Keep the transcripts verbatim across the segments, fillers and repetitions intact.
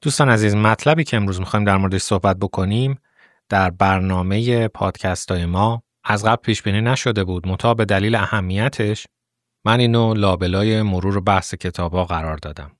دوستان عزیز، مطلبی که امروز میخوایم در موردش صحبت بکنیم در برنامه پادکست های ما از قبل پیش بینی نشده بود، منتها به دلیل اهمیتش من اینو لابلای مرور بحث کتابا قرار دادم.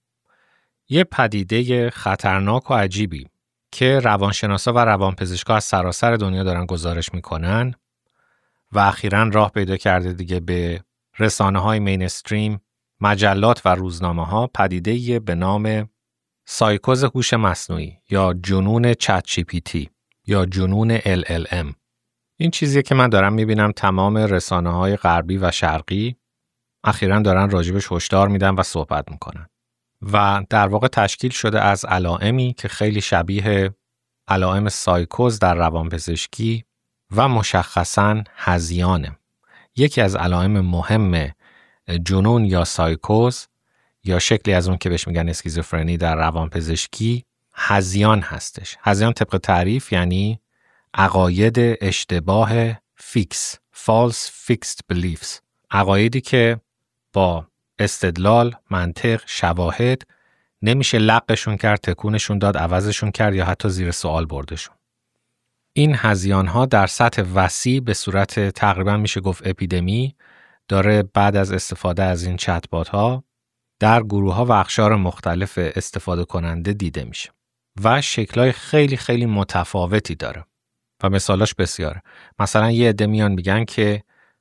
یه پدیده خطرناک و عجیبی که روانشناسا و روانپزشکا از سراسر دنیا دارن گزارش میکنن و اخیراً راه پیدا کرده دیگه به رسانه‌های مینستریم، مجلات و روزنامه‌ها، پدیده‌ای به نام سایکوز هوش مصنوعی یا جنون چت جی پی تی یا جنون ال ال ام. این چیزیه که من دارم میبینم تمام رسانه‌های غربی و شرقی اخیراً دارن راجبش هشدار میدن و صحبت میکنن و در واقع تشکیل شده از علائمی که خیلی شبیه علائم سایکوز در روانپزشکی و مشخصاً هذیانه. یکی از علائم مهم جنون یا سایکوز یا شکلی از اون که بهش میگن اسکیزوفرنی در روانپزشکی هذیان هستش. هذیان طبق تعریف یعنی عقاید اشتباه فیکس، false fixed beliefs، عقایدی که با استدلال، منطق، شواهد نمیشه لغشون کرد، تکونشون داد، عوضشون کرد یا حتی زیر سوال بردشون. این هذیان ها در سطح وسیع به صورت تقریبا میشه گفت اپیدمی داره بعد از استفاده از این چت بات ها در گروه ها و اقشار مختلف استفاده کننده دیده میشه و شکل‌های خیلی خیلی متفاوتی داره و مثالاش بسیاره. مثلا یه عده میان میگن که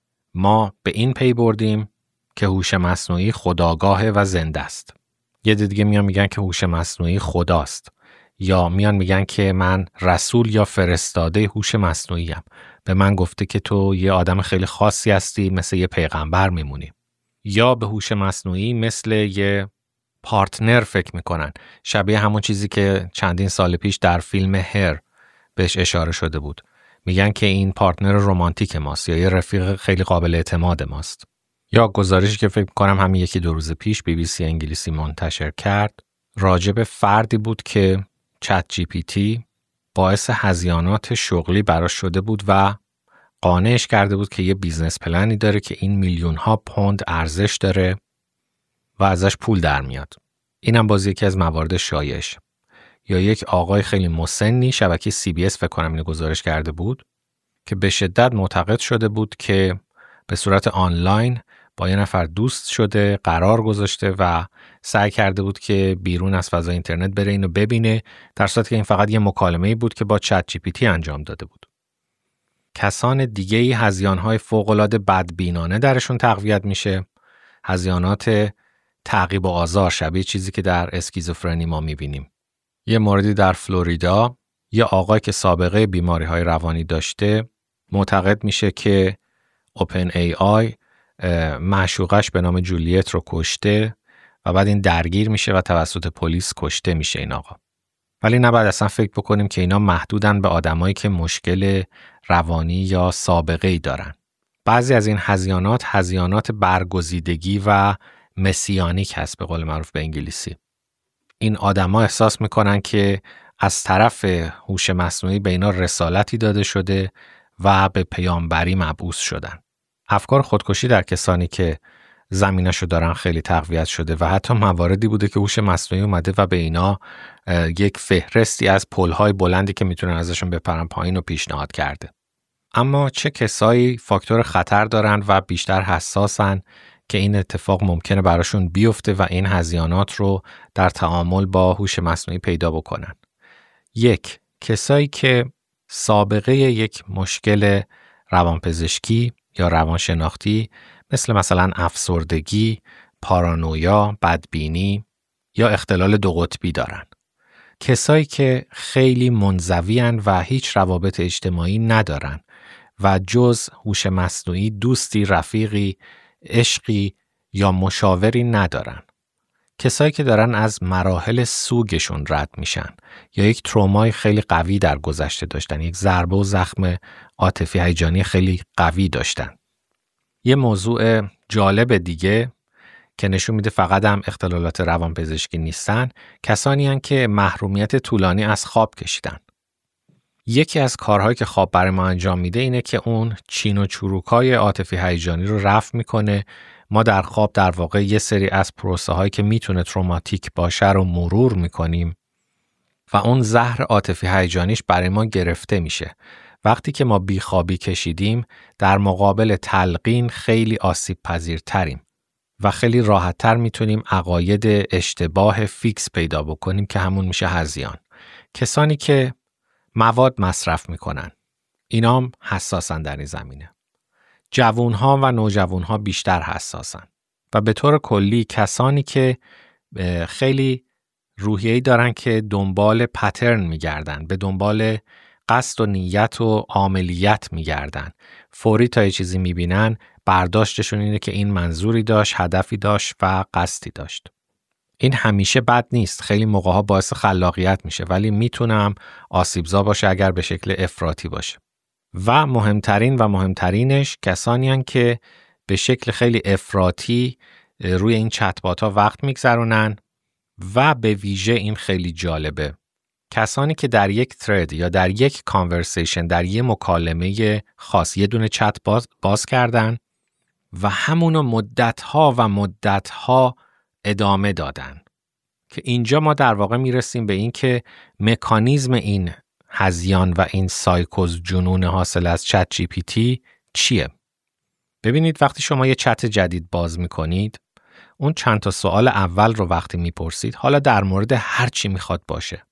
ما به این پی بردیم که هوش مصنوعی خودآگاه و زنده است. یه عده دیگه میان میگن که هوش مصنوعی خداست، یا میان میگن که من رسول یا فرستاده هوش مصنوعی ام، به من گفته که تو یه آدم خیلی خاصی هستی، مثل یه پیغمبر میمونی. یا به هوش مصنوعی مثل یه پارتنر فکر میکنن، شبیه همون چیزی که چندین سال پیش در فیلم هر بهش اشاره شده بود. میگن که این پارتنر رمانتیک ماست یا یه رفیق خیلی قابل اعتماد ماست. یا گزارشی که فکر میکنم همین یکی دو روز پیش بی بی سی انگلیسی منتشر کرد راجع به فردی بود که چت جی پی تی باعث هذیانات شغلی براش شده بود و قانعش کرده بود که یه بیزنس پلنی داره که این میلیون ها پوند ارزش داره و ازش پول در میاد. اینم باز یکی از موارد شایعش. یا یک آقای خیلی مسنی، شبکه سی بی اس فکر کنم اینو گزارش کرده بود، که به شدت معتقد شده بود که به صورت آنلاین با یه نفر دوست شده، قرار گذاشته و سعی کرده بود که بیرون از فضای اینترنت بره اینو ببینه، در صورتی که این فقط یه مکالمه‌ای بود که با چت جی پی تی انجام داده بود. کسان دیگه‌ای هذیان‌های فوق‌العاده بدبینانه درشون تقویت میشه، هذیانات تعقیب و آزار، شبیه چیزی که در اسکیزوفرنی ما میبینیم. یه موردی در فلوریدا، یه آقای که سابقه بیماری‌های روانی داشته معتقد میشه که اوپن ای آی معشوقش به نام جولیت رو کشته و بعد این درگیر میشه و توسط پلیس کشته میشه این آقا. ولی نباید اصلا فکر بکنیم که اینا محدودن به آدمایی که مشکل روانی یا سابقه‌ای دارن. بعضی از این هذیانات هذیانات برگزیدگی و مسیانیک هست به قول معروف به انگلیسی. این آدما احساس میکنن که از طرف هوش مصنوعی به اینا رسالتی داده شده و به پیامبری مبعوث شدن. افکار خودکشی در کسانی که زمینشو دارن خیلی تقویت شده و حتی مواردی بوده که هوش مصنوعی اومده و به اینا یک فهرستی از پل‌های بلندی که میتونن ازشون بپرن پایین رو پیشنهاد کرده. اما چه کسایی فاکتور خطر دارن و بیشتر حساسن که این اتفاق ممکنه براشون بیفته و این هذیانات رو در تعامل با هوش مصنوعی پیدا بکنن؟ یک، کسایی که سابقه یک مشکل روانپزشکی یا روانشناختی مثل مثلا افسردگی، پارانویا، بدبینی یا اختلال دو قطبی دارن. کسایی که خیلی منزوی‌اند و هیچ روابط اجتماعی ندارن و جز هوش مصنوعی دوستی، رفیقی، عشقی یا مشاوری ندارن. کسایی که دارن از مراحل سوگشون رد میشن یا یک ترومای خیلی قوی در گذشته داشتن، یک ضربه و زخم عاطفی هیجانی خیلی قوی داشتن. یه موضوع جالب دیگه که نشون میده فقط هم اختلالات روانپزشکی نیستن، کسانی هستند که محرومیت طولانی از خواب کشیدن. یکی از کارهایی که خواب برای ما انجام میده اینه که اون چین و چروکای عاطفی هیجانی رو رفع میکنه. ما در خواب در واقع یه سری از پروسه هایی که میتونه تروماتیک باشه رو مرور میکنیم و اون زهر عاطفی هیجانیش برای ما گرفته میشه. وقتی که ما بیخوابی کشیدیم در مقابل تلقین خیلی آسیب پذیرتریم و خیلی راحتتر میتونیم عقاید اشتباه فیکس پیدا بکنیم که همون میشه هذیان. کسانی که مواد مصرف میکنن اینا هم حساسن در این زمینه. جوانها و نوجوانها بیشتر حساسن و به طور کلی کسانی که خیلی روحیه‌ای دارن که دنبال پترن میگردن، به دنبال قصد و نیت و عاملیت میگردن، فوری تا یه چیزی میبینن برداشتشون اینه که این منظوری داشت، هدفی داشت و قصدی داشت. این همیشه بد نیست، خیلی موقعها باعث خلاقیت میشه، ولی میتونم آسیبزا باشه اگر به شکل افراطی باشه. و مهمترین و مهمترینش کسانی هستند که به شکل خیلی افراطی روی این چت‌بات ها وقت میگذرونن و به ویژه این خیلی جالبه، کسانی که در یک ترید یا در یک کانورسیشن، در یک مکالمه خاص یه دونه چت باز, باز کردن و همونو مدتها و مدتها ادامه دادن، که اینجا ما در واقع میرسیم به این که مکانیزم این هذیان و این سایکوز جنون حاصل از چت جی پی تی چیه؟ ببینید وقتی شما یه چت جدید باز میکنید، اون چند تا سوال اول رو وقتی میپرسید، حالا در مورد هر چی میخواد باشه،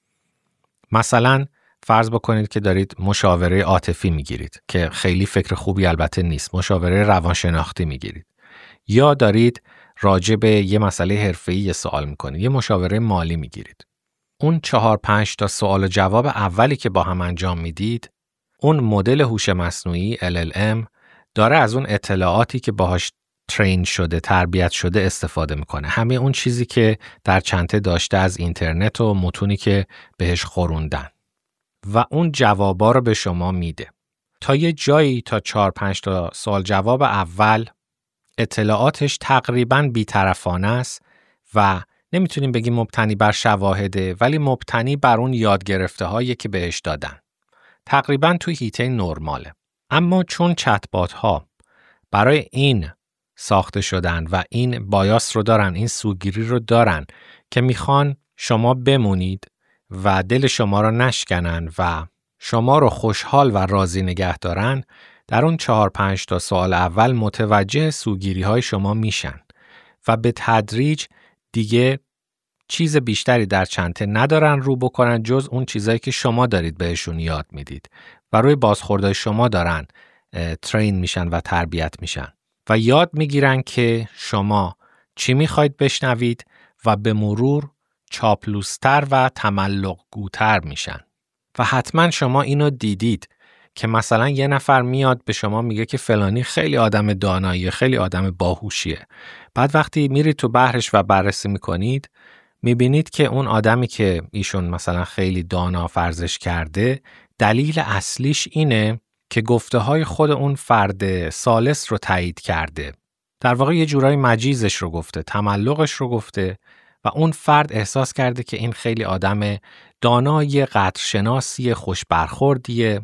مثلا فرض بکنید که دارید مشاوره عاطفی میگیرید که خیلی فکر خوبی البته نیست، مشاوره روانشناختی میگیرید، یا دارید راجع به یه مسئله حرفه‌ای یه سوال میکنید، یه مشاوره مالی میگیرید. اون چهار پنج تا سوال و جواب اولی که با هم انجام میدید، اون مدل هوش مصنوعی ال ال ام داره از اون اطلاعاتی که باهاش ترین شده، تربیت شده استفاده میکنه. همه اون چیزی که در چنته داشته از اینترنت و متونی که بهش خوروندن و اون جوابا رو به شما میده. تا یه جایی تا چهار پنج تا سوال جواب اول اطلاعاتش تقریباً بی‌طرفانه است و نمیتونیم بگیم مبتنی بر شواهده، ولی مبتنی بر اون یاد گرفته هایی که بهش دادن. تقریباً توی هیته نرماله. اما چون چت‌بات ها برای این ساخته شدن و این بایاس رو دارن، این سوگیری رو دارن که میخوان شما بمونید و دل شما رو نشکنن و شما رو خوشحال و راضی نگه دارن، در اون چهار پنج تا سوال اول متوجه سوگیری های شما میشن و به تدریج دیگه چیز بیشتری در چنته ندارن رو بکنن جز اون چیزایی که شما دارید بهشون یاد میدید و روی بازخوردهای شما دارن ترین میشن و تربیت میشن و یاد میگیرن که شما چی میخواید بشنوید و به مرور چاپلوستر و تملق‌گوتر میشن. و حتما شما اینو دیدید که مثلا یه نفر میاد به شما میگه که فلانی خیلی آدم داناییه، خیلی آدم باهوشیه. بعد وقتی میرید تو بحرش و بررسی میکنید، میبینید که اون آدمی که ایشون مثلا خیلی دانا فرضش کرده، دلیل اصلیش اینه که گفته های خود اون فرد ثالث رو تایید کرده. در واقع یه جورای مجیزش رو گفته، تملقش رو گفته و اون فرد احساس کرده که این خیلی آدم دانایی، قدرشناسی، خوش برخوردیه،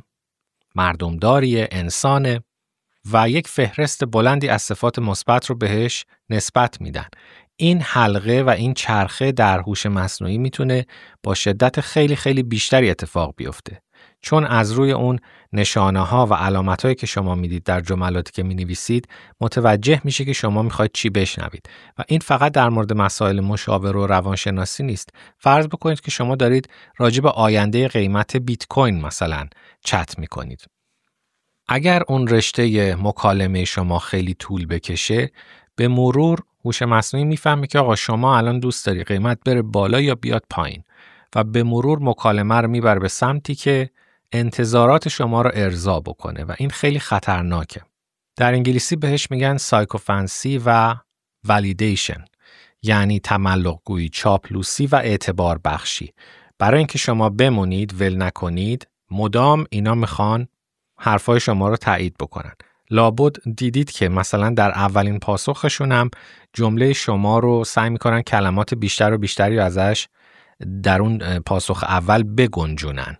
مردمداریه، انسانه و یک فهرست بلندی از صفات مثبت رو بهش نسبت میدن. این حلقه و این چرخه در هوش مصنوعی میتونه با شدت خیلی خیلی بیشتری اتفاق بیفته، چون از روی اون نشانه ها و علامت هایی که شما میدید در جملاتی که می نویسید متوجه میشه که شما میخواید چی بشنوید. و این فقط در مورد مسائل مشاوره و روانشناسی نیست. فرض بکنید که شما دارید راجع به آینده قیمت بیت کوین مثلا چت میکنید. اگر اون رشته مکالمه شما خیلی طول بکشه، به مرور هوش مصنوعی میفهمه که آقا شما الان دوست داری قیمت بره بالا یا بیاد پایین و به مرور مکالمه رو میبره به سمتی که انتظارات شما رو ارضا بکنه و این خیلی خطرناکه. در انگلیسی بهش میگن سایکوفنسی و والیدیشن، یعنی تملق‌گویی، چاپلوسی و اعتبار بخشی. برای اینکه شما بمونید، ول نکنید، مدام اینا میخوان حرفای شما رو تایید بکنن. لابد دیدید که مثلا در اولین پاسخشون هم جمله شما رو سعی میکنن کلمات بیشتر و بیشتری ازش در اون پاسخ اول بگنجونن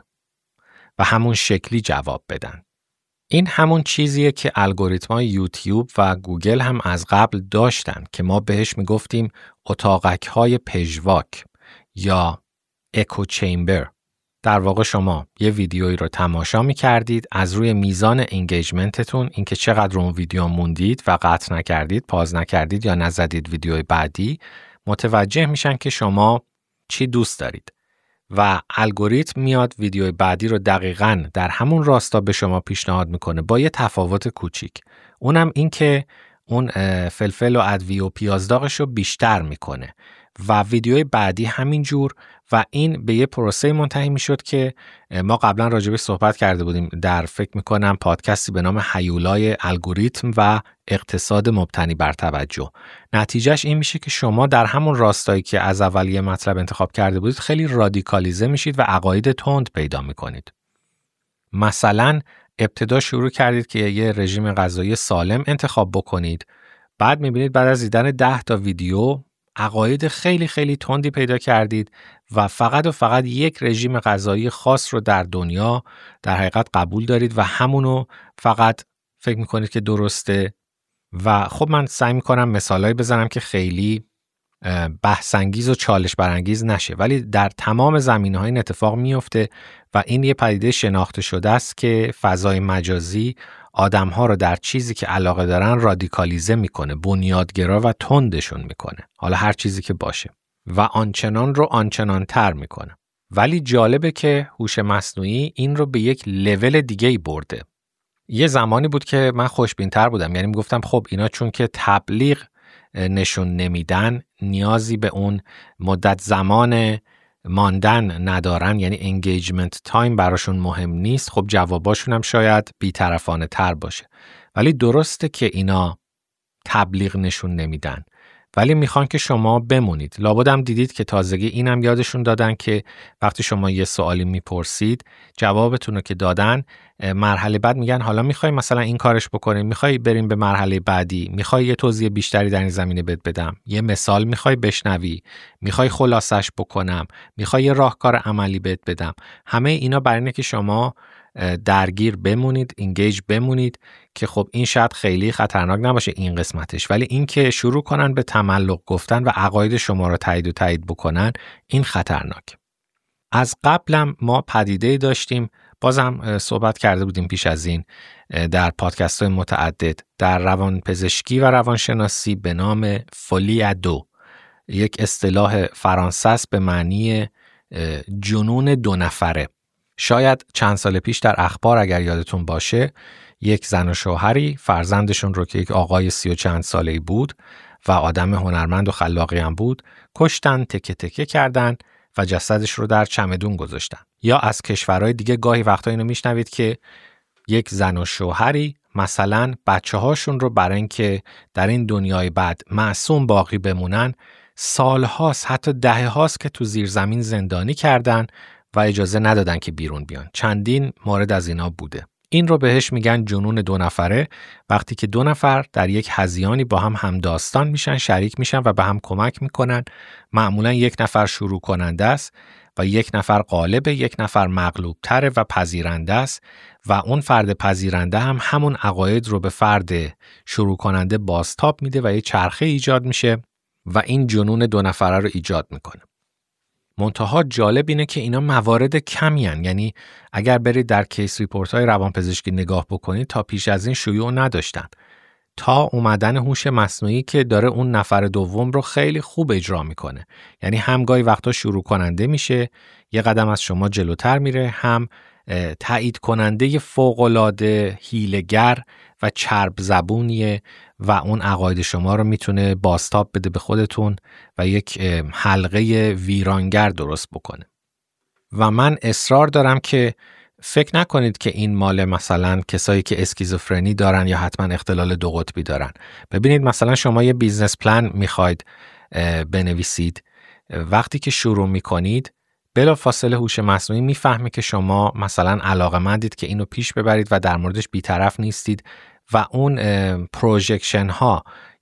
و همون شکلی جواب بدن. این همون چیزیه که الگوریتم‌های یوتیوب و گوگل هم از قبل داشتن که ما بهش میگفتیم اتاقک‌های پژواک یا اکو چیمبر. در واقع شما یه ویدیویی رو تماشا می‌کردید، از روی میزان انگیجمنتتون، اینکه چقدر اون ویدیو موندید و قطع نکردید، پاز نکردید یا نزدید ویدیوی بعدی، متوجه میشن که شما چی دوست دارید و الگوریتم میاد ویدیوی بعدی رو دقیقاً در همون راستا به شما پیشنهاد میکنه با یه تفاوت کوچیک. اونم این که اون فلفل و ادویه و پیازداغش رو بیشتر میکنه و ویدیوی بعدی همینجور و این به یه پروسه منتهی میشد که ما قبلا راجبش صحبت کرده بودیم در فکر میکنم پادکستی به نام هیولای الگوریتم و اقتصاد مبتنی بر توجه. نتیجهش این میشه که شما در همون راستایی که از اول یه مطلب انتخاب کرده بودید خیلی رادیکالیزه میشید و عقاید تند پیدا میکنید. مثلا ابتدا شروع کردید که یه رژیم غذایی سالم انتخاب بکنید، بعد میبینید بعد از دیدن ده تا ویدیو عقاید خیلی خیلی تندی پیدا کردید و فقط و فقط یک رژیم غذایی خاص رو در دنیا در حقیقت قبول دارید و همونو فقط فکر میکنید که درسته. و خب من سعی میکنم مثالایی بزنم که خیلی بحث‌انگیز و چالش برانگیز نشه، ولی در تمام زمینه‌های این اتفاق میفته و این یه پدیده شناخته شده است که فضای مجازی آدم‌ها رو در چیزی که علاقه دارن رادیکالیزه میکنه، بنیادگرا و تندشون میکنه، حالا هر چیزی که باشه، و آنچنان رو آنچنان تر میکنه. ولی جالبه که هوش مصنوعی این رو به یک لول دیگه‌ای برده. یه زمانی بود که من خوشبین‌تر بودم، یعنی میگفتم خب اینا چون که تبلیغ نشون نمیدن، نیازی به اون مدت زمان ماندن ندارن، یعنی انگیجمنت تایم براشون مهم نیست، خب جواباشون هم شاید بی‌طرفانه تر باشه. ولی درسته که اینا تبلیغ نشون نمیدن، ولی میخوان که شما بمونید. لابد هم دیدید که تازگی اینم یادشون دادن که وقتی شما یه سوالی میپرسید، جوابتون رو که دادن، مرحله بعد میگن حالا میخوای مثلا این کارش بکنیم، میخوای بریم به مرحله بعدی، میخوای یه توضیح بیشتری در این زمینه بهت بدم، یه مثال میخوای بشنوی، میخوای خلاصش بکنم، میخوای یه راهکار عملی بهت بدم. همه اینا برای اینه که شما درگیر بمونید، انگیج بمونید، که خب این شاید خیلی خطرناک نباشه این قسمتش، ولی این که شروع کنن به تملق گفتن و عقاید شما رو تایید و تایید بکنن، این خطرناک. از قبلم ما پدیده داشتیم، بازم صحبت کرده بودیم پیش از این در پادکست های متعدد، در روانپزشکی و روانشناسی به نام فولی دو، یک اصطلاح فرانسه است به معنی جنون دو نفره. شاید چند سال پیش در اخبار اگر یادتون باشه، یک زن و شوهری فرزندشون رو که یک آقای سی و چند ساله‌ای بود و آدم هنرمند و خلاقی هم بود، کشتن، تکه تکه کردن و جسدش رو در چمدون گذاشتن. یا از کشورهای دیگه گاهی وقتا اینو میشنوید که یک زن و شوهری مثلا بچه هاشون رو برای اینکه در این دنیای بعد معصوم باقی بمونن، سالهاست حتی دهه هاست که تو زیر زمین زندانی کردن و اجازه ندادن که بیرون بیان. چندین مورد از اینا بوده. این رو بهش میگن جنون دو نفره، وقتی که دو نفر در یک هذیانی با هم همداستان میشن، شریک میشن و به هم کمک میکنن. معمولا یک نفر شروع کننده است و یک نفر غالبه، یک نفر مغلوب تره و پذیرنده است و اون فرد پذیرنده هم همون عقاید رو به فرد شروع کننده بازتاب میده و یه چرخه ایجاد میشه و این جنون دو نفره رو ایجاد میکنه. منتها جالب اینه که اینا موارد کمی هن. یعنی اگر برید در کیس ریپورت های روانپزشکی نگاه بکنید، تا پیش از این شیوع نداشتن، تا اومدن هوش مصنوعی که داره اون نفر دوم رو خیلی خوب اجرا میکنه. یعنی هم گاهی وقتا شروع کننده میشه، یه قدم از شما جلوتر میره، هم تایید کننده فوق‌العاده هیله‌گر و چرب زبونیه و اون عقاید شما رو میتونه بازتاب بده به خودتون و یک حلقه ویرانگر درست بکنه. و من اصرار دارم که فکر نکنید که این مال مثلا کسایی که اسکیزوفرنی دارن یا حتما اختلال دو قطبی دارن. ببینید مثلا شما یه بیزنس پلان میخواید بنویسید، وقتی که شروع میکنید بلا فاصله هوش مصنوعی میفهمه که شما مثلا علاقه‌مندید که اینو پیش ببرید و در موردش بی‌طرف نیستید و اون پروژکشن ها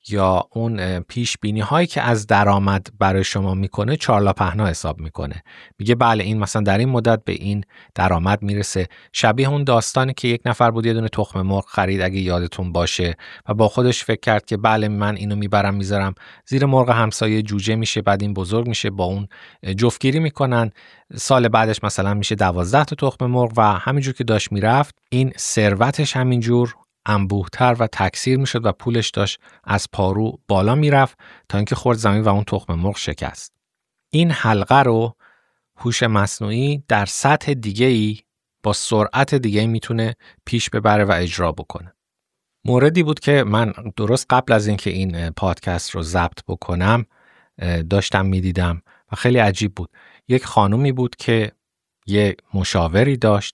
یا اون پیش بینی هایی که از درآمد برای شما میکنه چارلا پهنا حساب میکنه. میگه بله این مثلا در این مدت به این درآمد میرسه. شبیه اون داستانی که یک نفر بود یه دونه تخم مرغ خرید اگه یادتون باشه و با خودش فکر کرد که بله من اینو میبرم میذارم زیر مرغ همسایه جوجه میشه، بعد این بزرگ میشه، با اون جفتگیری میکنن، سال بعدش مثلا میشه دوازده تا تخم مرغ و همینجور که داشت میرفت این ثروتش همینجور انبوه‌تر و تکثیر میشد و پولش داشت از پارو بالا میرفت تا اینکه خورد زمین و اون تخم مرغ شکست. این حلقه رو هوش مصنوعی در سطح دیگه‌ای با سرعت دیگه‌ای میتونه پیش ببره و اجرا بکنه. موردی بود که من درست قبل از اینکه این پادکست رو ضبط بکنم داشتم میدیدم و خیلی عجیب بود. یک خانومی بود که یه مشاوری داشت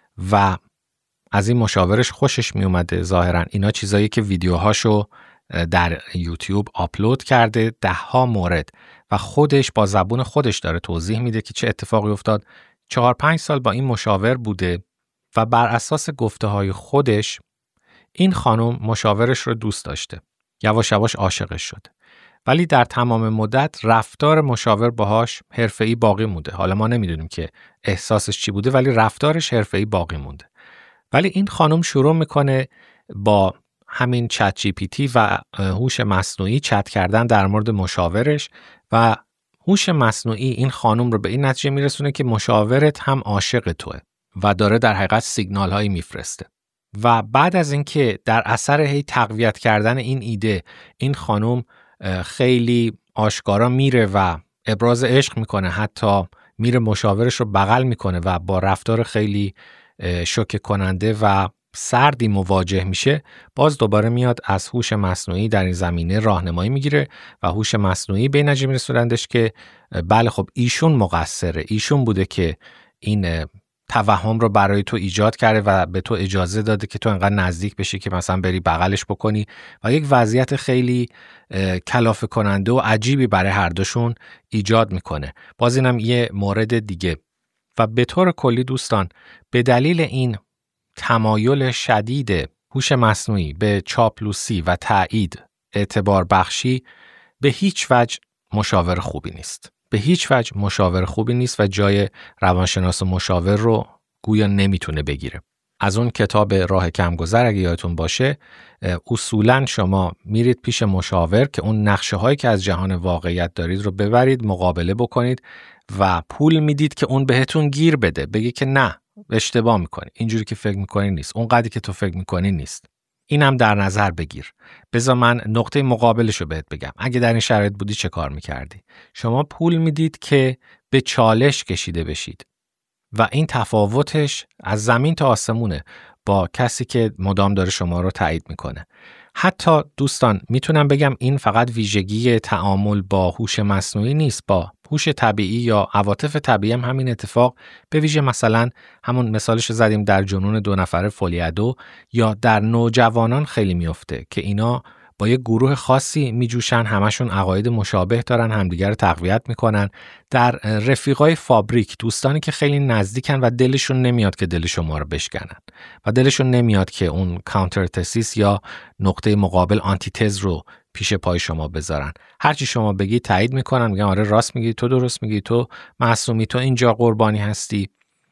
و از این مشاورش خوشش می اومده. ظاهرا اینا چیزایی که ویدیوهاشو در یوتیوب آپلود کرده، ده ها مورد، و خودش با زبون خودش داره توضیح میده که چه اتفاقی افتاد. چهار پنج سال با این مشاور بوده و بر اساس گفته های خودش این خانم مشاورش رو دوست داشته. یواش یواش عاشقش شده. ولی در تمام مدت رفتار مشاور باهاش حرفه‌ای باقی مونده. حالا ما نمیدونیم که احساسش چی بوده ولی رفتارش حرفه‌ای باقی مونده. ولی این خانم شروع میکنه با همین چت جی پی تی و هوش مصنوعی چت کردن در مورد مشاورش و هوش مصنوعی این خانم رو به این نتیجه میرسونه که مشاورت هم عاشق توه و داره در حقیقت سیگنال هایی میفرسته. و بعد از اینکه در اثر هی تقویت کردن این ایده این خانم خیلی آشکارا میره و ابراز عشق میکنه، حتی میره مشاورش رو بغل میکنه و با رفتار خیلی شوکه کننده و سردی مواجه میشه، باز دوباره میاد از هوش مصنوعی در این زمینه راهنمایی میگیره و هوش مصنوعی به نتیجه میرسوندش که بله خب ایشون مقصره، ایشون بوده که این توهم رو برای تو ایجاد کرده و به تو اجازه داده که تو انقدر نزدیک بشی که مثلا بری بغلش بکنی و یک وضعیت خیلی کلافه کننده و عجیبی برای هر دوشون ایجاد میکنه. باز اینم یه مورد دیگه. و به طور کلی دوستان به دلیل این تمایل شدید هوش مصنوعی به چاپلوسی و تایید اعتبار بخشی به هیچ وجه مشاور خوبی نیست. به هیچ وجه مشاور خوبی نیست و جای روانشناس و مشاور رو گویا نمیتونه بگیره. از اون کتاب راه کمگذر اگه یادتون باشه اصولاً شما میرید پیش مشاور که اون نقشه هایی که از جهان واقعیت دارید رو ببرید مقابله بکنید و پول میدید که اون بهتون گیر بده، بگه که نه اشتباه میکنی، اینجوری که فکر میکنی نیست، اون قدری که تو فکر میکنی نیست. اینم در نظر بگیر. بذار من نقطه مقابلش رو بهت بگم. اگه در این شرایط بودی چه کار میکردی؟ شما پول میدید که به چالش کشیده بشید و این تفاوتش از زمین تا آسمونه با کسی که مدام داره شما رو تایید میکنه. حتی دوستان میتونم بگم این فقط ویژگی تعامل با هوش مصنوعی نیست، با هوش طبیعی یا عواطف طبیعی هم همین اتفاق به ویژه مثلا همون مثالش زدیم در جنون دو نفره فولیادو یا در نوجوانان خیلی میفته که اینا با یه گروه خاصی میجوشن، همشون عقاید مشابه دارن، همدیگر رو تقویت میکنن. در رفیقای فابریک دوستانی که خیلی نزدیکن و دلشون نمیاد که دل شما رو بشکنن و دلشون نمیاد که اون کانتر تزیس یا نقطه مقابل آنتی تز رو پیش پای شما بذارن. هرچی شما بگی تایید میکنن، میگن آره راست میگی، تو درست میگی، تو معصومی، تو اینجا قربانی هستی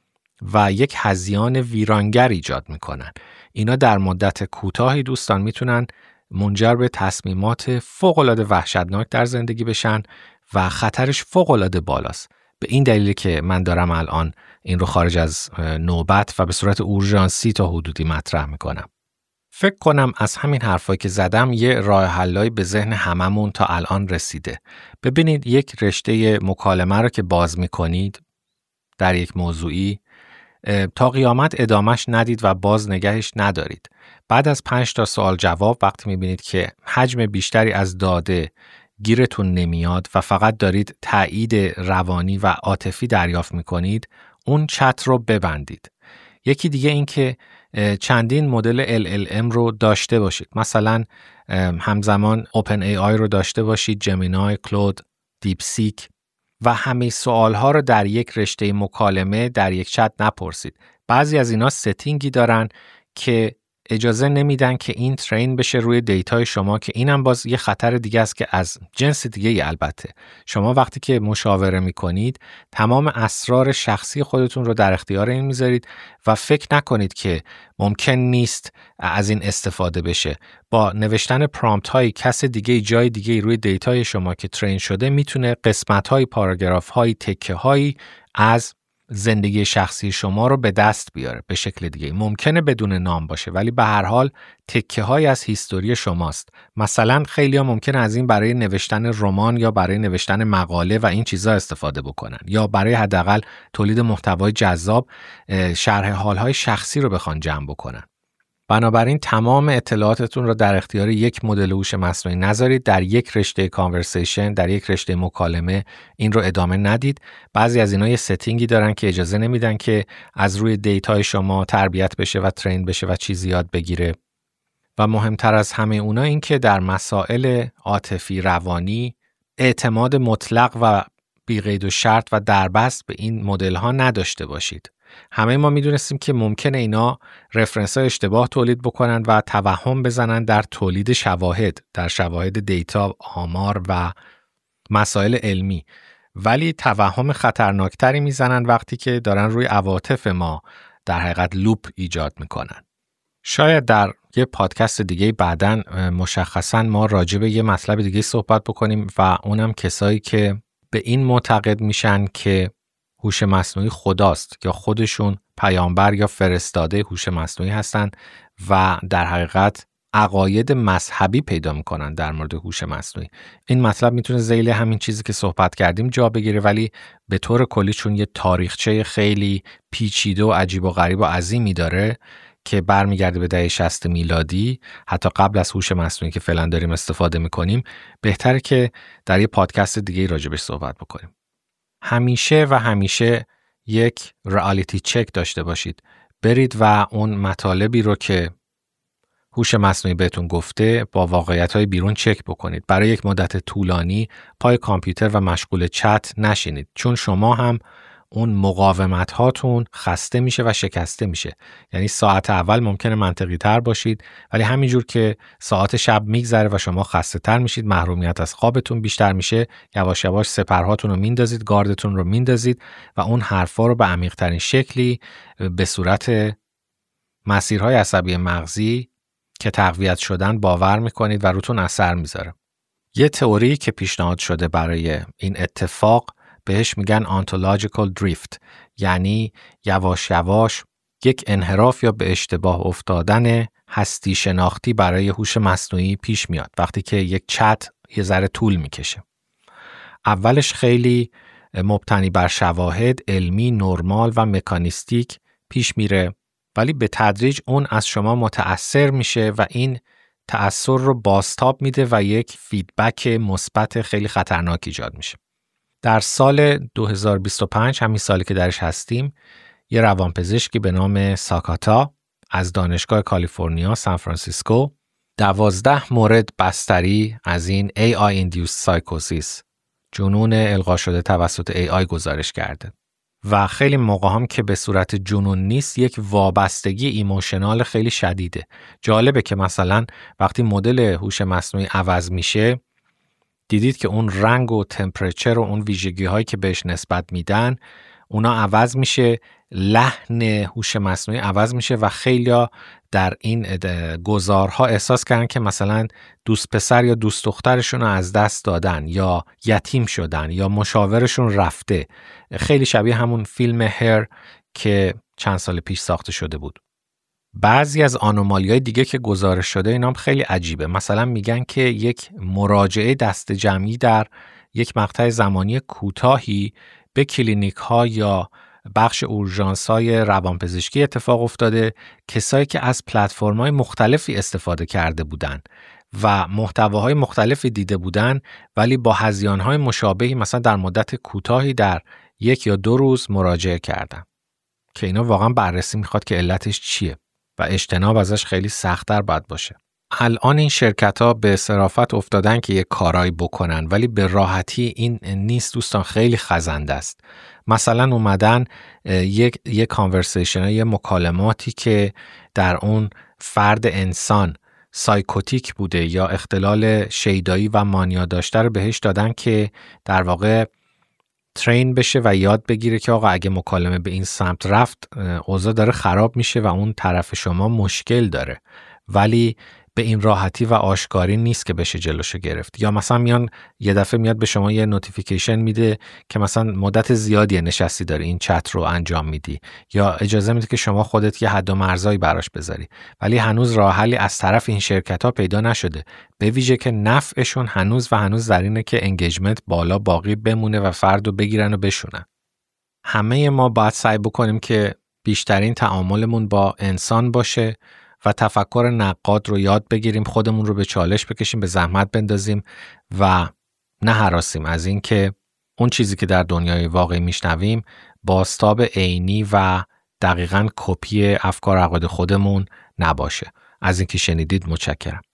و یک هذیان ویرانگر ایجاد میکنن. اینا در مدت کوتاهی دوستان میتونن منجر به تصمیمات فوق‌العاده وحشتناک در زندگی بشن و خطرش فوق‌العاده بالاست. به این دلیل که من دارم الان این رو خارج از نوبت و به صورت اورژانسی تا حدودی مطرح میکنم. فکر کنم از همین حرفایی که زدم یه راه حلایی به ذهن هممون تا الان رسیده. ببینید یک رشته مکالمه رو که باز میکنید در یک موضوعی تا قیامت ادامش ندید و باز نگهش ندارید. بعد از پنج تا سوال جواب وقتی میبینید که حجم بیشتری از داده گیرتون نمیاد و فقط دارید تایید روانی و عاطفی دریافت میکنید، اون چت رو ببندید. یکی دیگه این که چندین مدل ال ال ام رو داشته باشید. مثلا همزمان اوپن ای آی رو داشته باشید، جمینای، کلود، دیپ سیک و همه سوالها رو در یک رشته مکالمه در یک چت نپرسید. بعضی از اینا ستینگی دارن که اجازه نمیدن که این ترین بشه روی دیتای شما، که اینم باز یه خطر دیگه است که از جنس دیگه ای. البته شما وقتی که مشاوره میکنید تمام اسرار شخصی خودتون رو در اختیار این میذارید و فکر نکنید که ممکن نیست از این استفاده بشه. با نوشتن پرامپت های کس دیگه جای دیگه روی دیتای شما که ترین شده میتونه قسمت های پاراگراف های تکه هایی از زندگی شخصی شما رو به دست بیاره. به شکل دیگه ممکنه بدون نام باشه ولی به هر حال تکه های از هیستوری شماست. مثلا خیلی ها ممکنه از این برای نوشتن رمان یا برای نوشتن مقاله و این چیزا استفاده بکنن، یا برای حداقل تولید محتوای جذاب شرح حالهای شخصی رو بخوان جمع بکنن. بنابراین تمام اطلاعاتتون رو در اختیار یک مدل هوش مصنوعی نذارید. در یک رشته کانورسیشن، در یک رشته مکالمه این رو ادامه ندید. بعضی از اینا یه ستینگی دارن که اجازه نمیدن که از روی دیتای شما تربیت بشه و ترین بشه و چیزی یاد بگیره. و مهمتر از همه اونا این که در مسائل عاطفی روانی اعتماد مطلق و بی قید و شرط و دربست به این مدل ها نداشته باشید. همه ما میدونستیم که ممکنه اینا رفرنس های اشتباه تولید بکنن و توهم بزنن در تولید شواهد، در شواهد دیتا، آمار و مسائل علمی، ولی توهم خطرناکتری میزنن وقتی که دارن روی عواطف ما در حقیقت لوپ ایجاد میکنن. شاید در یه پادکست دیگه بعداً مشخصاً ما راجع به یه مطلب دیگه صحبت بکنیم و اونم کسایی که به این معتقد میشن که هوش مصنوعی خداست یا خودشون پیامبر یا فرستاده هوش مصنوعی هستن و در حقیقت عقاید مذهبی پیدا میکنن در مورد هوش مصنوعی. این مطلب میتونه ذیل همین چیزی که صحبت کردیم جا بگیره، ولی به طور کلی چون یه تاریخچه خیلی پیچیده و عجیب و غریب و عظیمی داره که برمیگرده به دهه شصت میلادی، حتی قبل از هوش مصنوعی که فعلا داریم استفاده میکنیم، بهتره که در یه پادکست دیگه راجبش صحبت بکنیم. همیشه و همیشه یک رئالیتی چک داشته باشید. برید و اون مطالبی رو که هوش مصنوعی بهتون گفته با واقعیت‌های بیرون چک بکنید. برای یک مدت طولانی پای کامپیوتر و مشغول چت نشینید، چون شما هم اون مقاومت هاتون خسته میشه و شکسته میشه. یعنی ساعت اول ممکنه منطقی تر باشید، ولی همینجور که ساعت شب میگذره و شما خسته تر میشید، محرومیت از خوابتون بیشتر میشه، یواش یواش سپرهاتون رو میندازید، گاردتون رو میندازید و اون حرفا رو به عمیق ترین شکلی به صورت مسیرهای عصبی مغزی که تقویت شدن باور میکنید و روتون اثر میذاره. یه تئوری که پیشنهاد شده برای این اتفاق بهش میگن ontological drift، یعنی یواش یواش یک انحراف یا به اشتباه افتادن هستی شناختی برای هوش مصنوعی پیش میاد وقتی که یک چت یه ذره طول میکشه. اولش خیلی مبتنی بر شواهد علمی نرمال و مکانیستیک پیش میره، ولی به تدریج اون از شما متأثر میشه و این تأثیر رو بازتاب میده و یک فیدبک مثبت خیلی خطرناک ایجاد میشه. در سال دو هزار و بیست و پنج، همین سالی که درش هستیم، یه روانپزشکی به نام ساکاتا از دانشگاه کالیفرنیا سان فرانسیسکو دوازده مورد بستری از این ای آی induced psychosis، جنون القا شده توسط ای آی گزارش کرده و خیلی موقع هم که به صورت جنون نیست، یک وابستگی ایموشنال خیلی شدیده. جالبه که مثلا وقتی مدل هوش مصنوعی عوض میشه، دیدید که اون رنگ و تمپرچر و اون ویژگی هایی که بهش نسبت میدن اونا عوض میشه، لحن هوش مصنوعی عوض میشه و خیلیا در این گزارها احساس کردن که مثلا دوست پسر یا دوست دخترشون رو از دست دادن یا یتیم شدن یا مشاورشون رفته. خیلی شبیه همون فیلم هر که چند سال پیش ساخته شده بود. بعضی از آنومالی‌های دیگه که گزارش شده اینا هم خیلی عجیبه. مثلا میگن که یک مراجعه دست جمعی در یک مقطع زمانی کوتاهی به کلینیک‌ها یا بخش اورژانس‌های روانپزشکی اتفاق افتاده، کسایی که از پلتفرم‌های مختلفی استفاده کرده بودن و محتواهای مختلفی دیده بودن، ولی با هذیان‌های مشابهی مثلا در مدت کوتاهی در یک یا دو روز مراجعه کردن که اینا واقعا بررسی میخواد که علتش چیه و اجتناب ازش خیلی سخت‌تر باید باشه. الان این شرکت‌ها به صرافت افتادن که یک کارایی بکنن، ولی به راحتی این نیست دوستان، خیلی خزنده است. مثلا اومدن یک یک کانورسیشن، یه مکالماتی که در اون فرد انسان سایکوتیک بوده یا اختلال شیدایی و مانیا داشته رو بهش دادن که در واقع ترین بشه و یاد بگیره که آقا اگه مکالمه به این سمت رفت اوضاع داره خراب میشه و اون طرف شما مشکل داره، ولی به این راحتی و آشکاری نیست که بشه جلوشو گرفت. یا مثلا میان یه دفعه میاد به شما یه نوتیفیکیشن میده که مثلا مدت زیادی نشستی داری این چت رو انجام میدی، یا اجازه میده که شما خودت یه حد و مرزایی براش بذاری، ولی هنوز راه حلی از طرف این شرکت ها پیدا نشده، به ویژه که نفعشون هنوز و هنوز در اینه که انگیجمنت بالا باقی بمونه و فردو بگیرن و بشونن. همه ما باید سعی بکنیم که بیشترین تعاملمون با انسان باشه و تفکر نقاد رو یاد بگیریم، خودمون رو به چالش بکشیم، به زحمت بندازیم و نه هراسیم از این که اون چیزی که در دنیای واقعی میشنویم بازتاب عینی و دقیقاً کپی افکار عقاید خودمون نباشه. از اینکه شنیدید متشکرم.